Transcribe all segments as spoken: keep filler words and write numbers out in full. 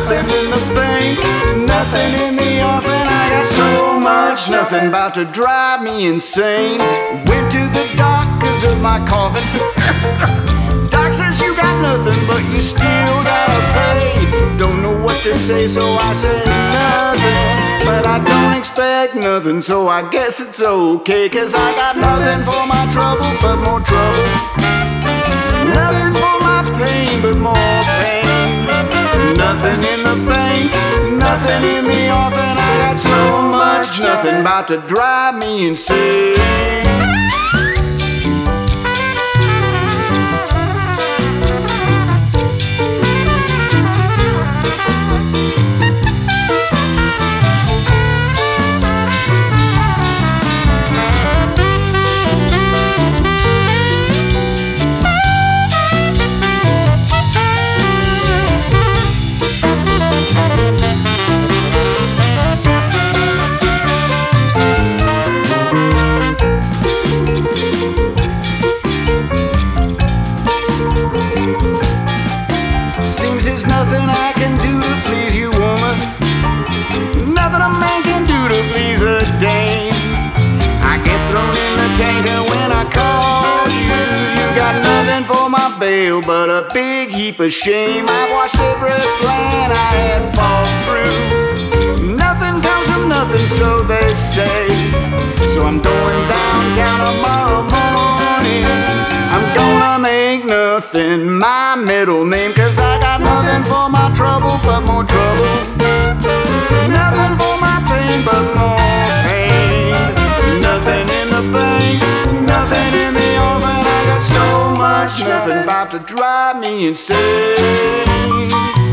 nothing in the bank, nothing in the oven. I got so much nothing about to drive me insane. Went to the doc 'cause of my coughing. Doc says you got nothing, but you still gotta pay. Don't know what to say, so I say nothing. But I don't expect nothing, so I guess it's okay. 'Cause I got nothing for my trouble, but more trouble. Nothing for my pain, but more pain. Nothing in the bank, nothing in the oven. I got so much nothing about to drive me insane. Nothing I can do to please you, woman. Nothing a man can do to please a dame. I get thrown in the tanker when I call you. You got nothing for my bail but a big heap of shame. I watched every plan I had fall through. Nothing comes from nothing, so they say. So I'm going downtown tomorrow morning. I'm gonna make nothing my middle name. 'Cause I got nothing for my trouble, but more trouble. Nothing for my pain, but more pain. Nothing in the bank, nothing in the oven. I got so much nothing about to drive me insane.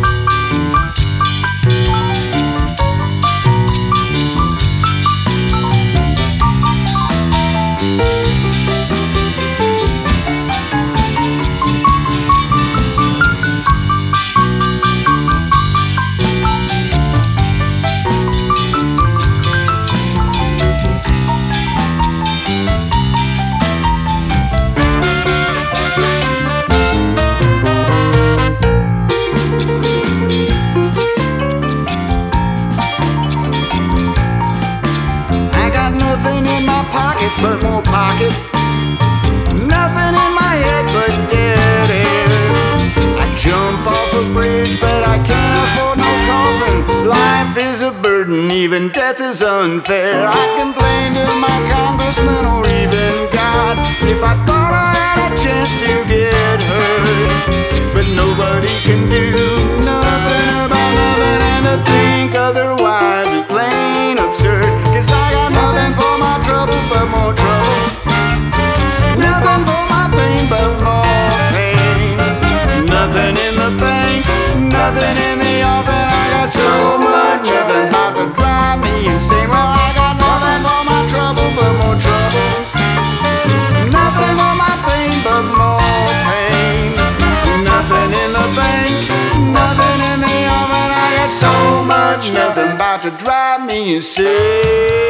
But more pocket. Nothing in my head but dead air. I jump off a bridge, but I can't afford no coffin. Life is a burden, even death is unfair. I complain to my congressman or even God if I thought I had a chance to get hurt. But nobody can do nothing about nothing, and to think otherwise is plain absurd. 'Cause I got nothing for my trouble, but more trouble. Nothing for my pain, but more pain. Nothing in the bank, nothing in the oven. I got so much nothing about to drive me insane. Well, I got nothing for my trouble, but more trouble. Nothing for my pain, but more pain. Nothing in the bank, nothing in the oven. I got so much nothing about to drive me insane.